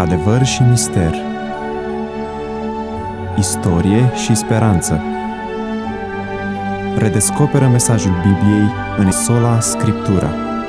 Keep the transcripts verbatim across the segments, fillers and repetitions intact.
Adevăr și mister, istorie și speranță. Redescoperă mesajul Bibliei în sola Scriptura.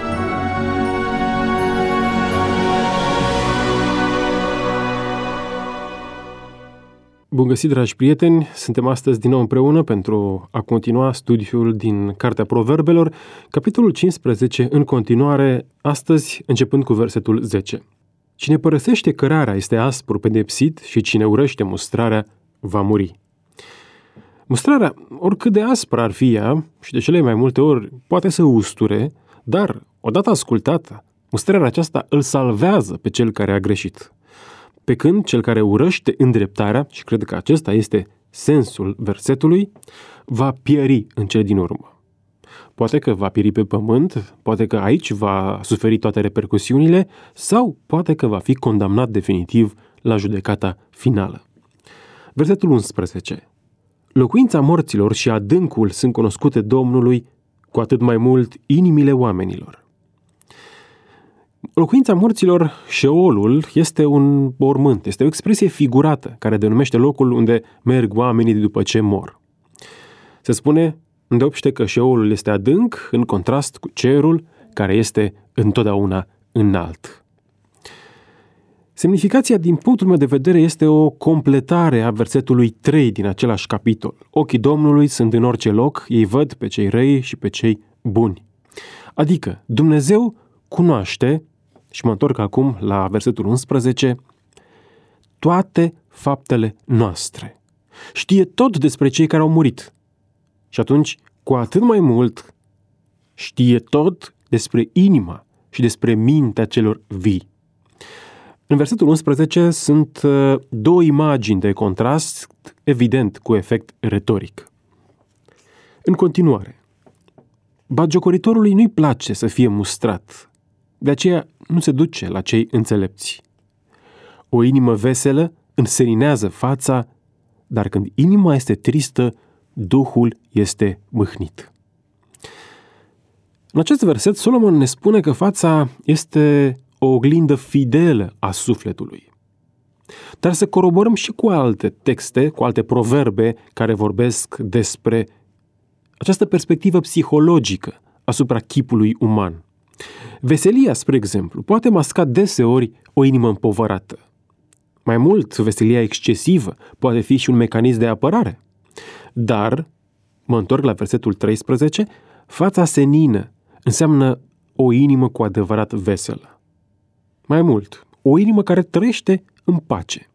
Bun găsit, dragi prieteni! Suntem astăzi din nou împreună pentru a continua studiul din Cartea Proverbelor, capitolul cincisprezece, în continuare, astăzi începând cu versetul zece. Cine părăsește cărarea este aspru pedepsit și cine urăște mustrarea va muri. Mustrarea, oricât de aspră ar fi ea, și de cele mai multe ori poate să usture, dar, odată ascultată, mustrarea aceasta îl salvează pe cel care a greșit. Pe când cel care urăște îndreptarea, și cred că acesta este sensul versetului, va pieri în cele din urmă. Poate că va pieri pe pământ, poate că aici va suferi toate repercusiunile, sau poate că va fi condamnat definitiv la judecata finală. Versetul unsprezece. Locuința morților și adâncul sunt cunoscute Domnului, cu atât mai mult inimile oamenilor. Locuința morților, Șeolul, este un mormânt, este o expresie figurată care denumește locul unde merg oamenii după ce mor. Se spune îndeopște că Șeolul este adânc, în contrast cu cerul, care este întotdeauna înalt. Semnificația, din punctul meu de vedere, este o completare a versetului trei din același capitol. Ochii Domnului sunt în orice loc, ei văd pe cei răi și pe cei buni. Adică, Dumnezeu cunoaște, și mă întorc acum la versetul unsprezece, toate faptele noastre. Știe tot despre cei care au murit. Și atunci, cu atât mai mult, știe tot despre inima și despre mintea celor vii. În versetul unsprezece sunt două imagini de contrast, evident cu efect retoric. În continuare, batjocoritorului nu-i place să fie mustrat, de aceea nu se duce la cei înțelepți. O inimă veselă înserinează fața, dar când inima este tristă, Duhul este mâhnit. În acest verset, Solomon ne spune că fața este o oglindă fidelă a sufletului. Dar să coroborăm și cu alte texte, cu alte proverbe care vorbesc despre această perspectivă psihologică asupra chipului uman. Veselia, spre exemplu, poate masca deseori o inimă împovărată. Mai mult, veselia excesivă poate fi și un mecanism de apărare. Dar, mă întorc la versetul treisprezece, fața senină înseamnă o inimă cu adevărat veselă. Mai mult, o inimă care trăiește în pace.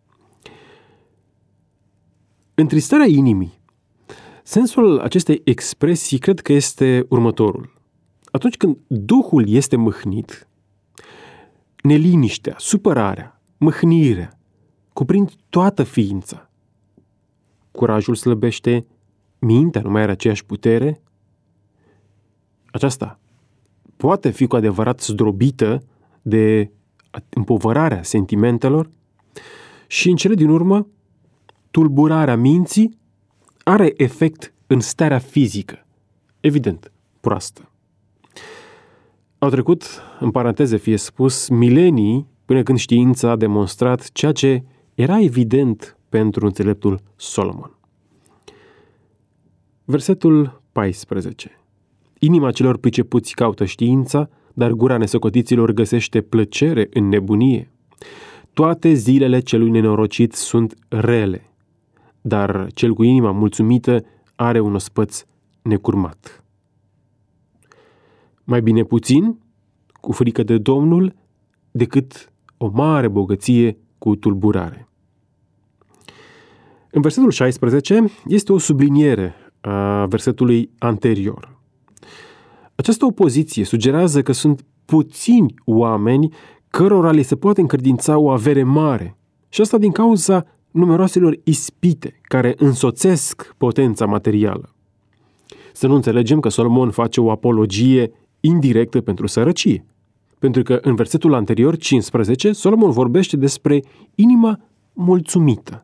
Întristarea inimii. Sensul acestei expresii cred că este următorul. Atunci când Duhul este mâhnit, neliniștea, supărarea, mâhnirea cuprind toată ființa. Curajul slăbește, mintea nu mai are aceeași putere. Aceasta poate fi cu adevărat zdrobită de împovărarea sentimentelor și, în cele din urmă, tulburarea minții are efect în starea fizică, evident, proastă. Au trecut, în paranteze fie spus, milenii până când știința a demonstrat ceea ce era evident pentru înțeleptul Solomon. Versetul paisprezece. Inima celor pricepuți caută știința, dar gura nesocotiților găsește plăcere în nebunie. Toate zilele celui nenorocit sunt rele, dar cel cu inima mulțumită are un ospăț necurmat. Mai bine puțin, cu frică de Domnul, decât o mare bogăție cu tulburare. În versetul șaisprezece este o subliniere a versetului anterior. Această opoziție sugerează că sunt puțini oameni cărora li se poate încredința o avere mare, și asta din cauza numeroaselor ispite care însoțesc potența materială. Să nu înțelegem că Solomon face o apologie indirectă pentru sărăcie, pentru că în versetul anterior, cincisprezece, Solomon vorbește despre inima mulțumită.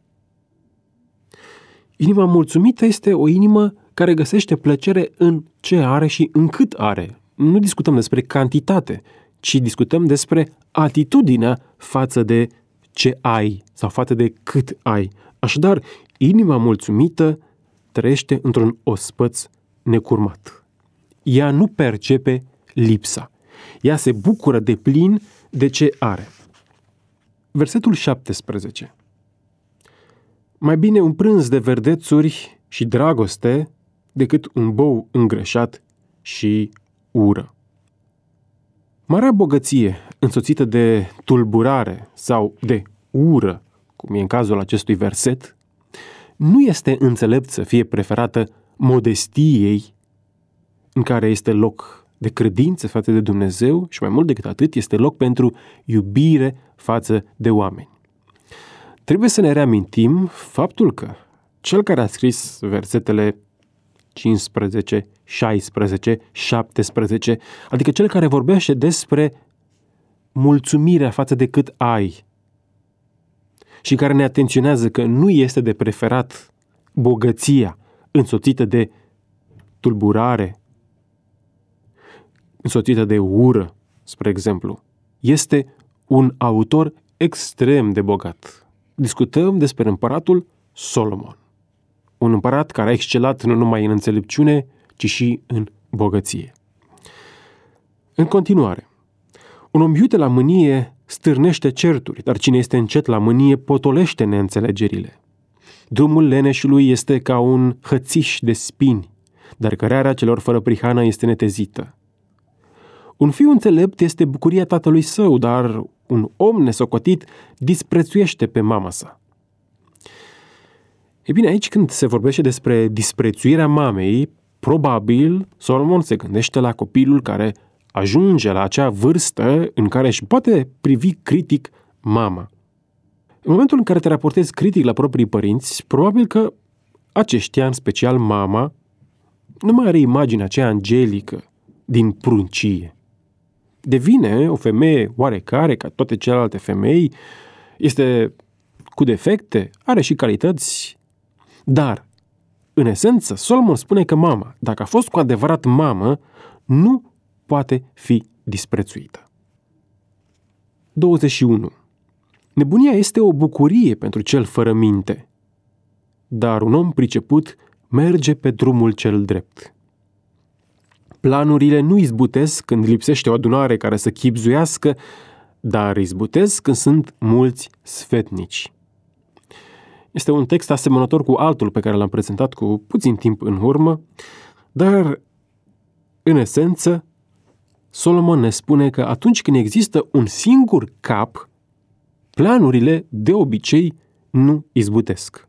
Inima mulțumită este o inimă care găsește plăcere în ce are și în cât are. Nu discutăm despre cantitate, ci discutăm despre atitudinea față de ce ai sau față de cât ai. Așadar, inima mulțumită trăiește într-un ospăț necurmat. Ea nu percepe lipsa. Ea se bucură de plin de ce are. Versetul șaptesprezece. Mai bine un prânz de verdețuri și dragoste decât un bou îngrășat și ură. Marea bogăție însoțită de tulburare sau de ură, cum e în cazul acestui verset, nu este înțelept să fie preferată modestiei, în care este loc de credință față de Dumnezeu și mai mult decât atât este loc pentru iubire față de oameni. Trebuie să ne reamintim faptul că cel care a scris versetele cincisprezece, șaisprezece, șaptesprezece, adică cel care vorbește despre mulțumirea față de cât ai și care ne atenționează că nu este de preferat bogăția însoțită de tulburare, însoțită de ură, spre exemplu, este un autor extrem de bogat. Discutăm despre împăratul Solomon. Un împărat care a excelat nu numai în înțelepciune, ci și în bogăție. În continuare, un om iute la mânie stârnește certuri, dar cine este încet la mânie potolește neînțelegerile. Drumul leneșului este ca un hățiș de spini, dar cărearea celor fără prihană este netezită. Un fiu înțelept este bucuria tatălui său, dar un om nesocotit disprețuiește pe mama sa. E bine, aici când se vorbește despre disprețuirea mamei, probabil Solomon se gândește la copilul care ajunge la acea vârstă în care își poate privi critic mama. În momentul în care te raportezi critic la proprii părinți, probabil că aceștia, în special mama, nu mai are imaginea aceea angelică din pruncie. Devine o femeie oarecare, ca toate celelalte femei, este cu defecte, are și calități, dar, în esență, Solomon spune că mama, dacă a fost cu adevărat mamă, nu poate fi disprețuită. douăzeci și unu. Nebunia este o bucurie pentru cel fără minte, dar un om priceput merge pe drumul cel drept. Planurile nu izbutesc când lipsește o adunare care să chibzuiască, dar izbutesc când sunt mulți sfetnici. Este un text asemănător cu altul pe care l-am prezentat cu puțin timp în urmă, dar, în esență, Solomon ne spune că atunci când există un singur cap, planurile, de obicei, nu izbutesc.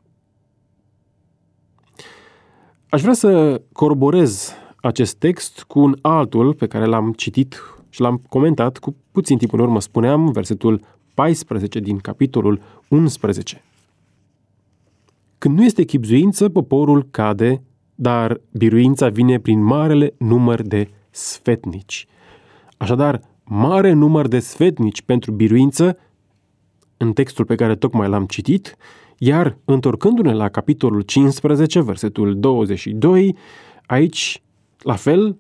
Aș vrea să coroborez acest text cu un altul pe care l-am citit și l-am comentat cu puțin timp în urmă. Spuneam versetul paisprezece din capitolul unsprezece. Când nu este chibzuință, poporul cade, dar biruința vine prin marele număr de sfetnici. Așadar, mare număr de sfetnici pentru biruință în textul pe care tocmai l-am citit, iar întorcându-ne la capitolul cincisprezece, versetul douăzeci și doi, aici, la fel,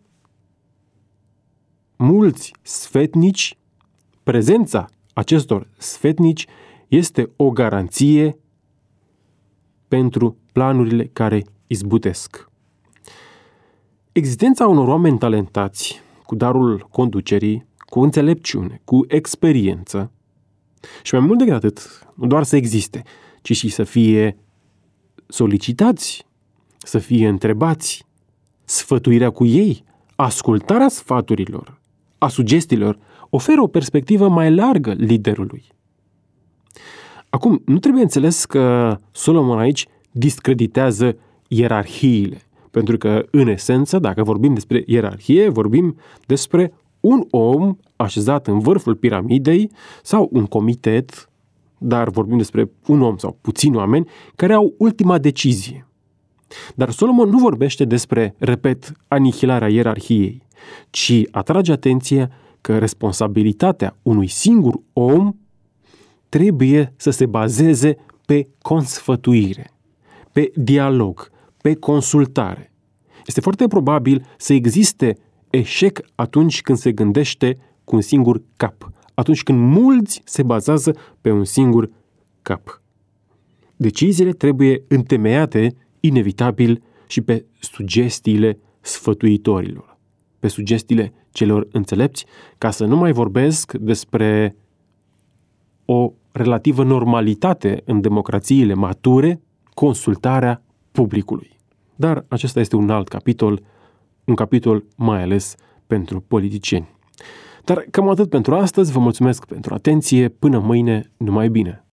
mulți sfetnici, prezența acestor sfetnici este o garanție pentru planurile care izbutesc. Existența unor oameni talentați, cu darul conducerii, cu înțelepciune, cu experiență, și mai mult decât atât, nu doar să existe, ci și să fie solicitați, să fie întrebați, sfătuirea cu ei, ascultarea sfaturilor, a sugestiilor, oferă o perspectivă mai largă liderului. Acum, nu trebuie înțeles că Solomon aici discreditează ierarhiile, pentru că, în esență, dacă vorbim despre ierarhie, vorbim despre un om așezat în vârful piramidei sau un comitet, dar vorbim despre un om sau puțini oameni care au ultima decizie. Dar Solomon nu vorbește despre, repet, anihilarea ierarhiei, ci atrage atenția că responsabilitatea unui singur om trebuie să se bazeze pe consfătuire, pe dialog, pe consultare. Este foarte probabil să existe eșec atunci când se gândește cu un singur cap, atunci când mulți se bazează pe un singur cap. Deciziile trebuie întemeiate inevitabil și pe sugestiile sfătuitorilor, pe sugestiile celor înțelepți, ca să nu mai vorbesc despre o relativă normalitate în democrațiile mature, consultarea publicului. Dar acesta este un alt capitol, un capitol mai ales pentru politicieni. Dar cam atât pentru astăzi, vă mulțumesc pentru atenție, până mâine, numai bine!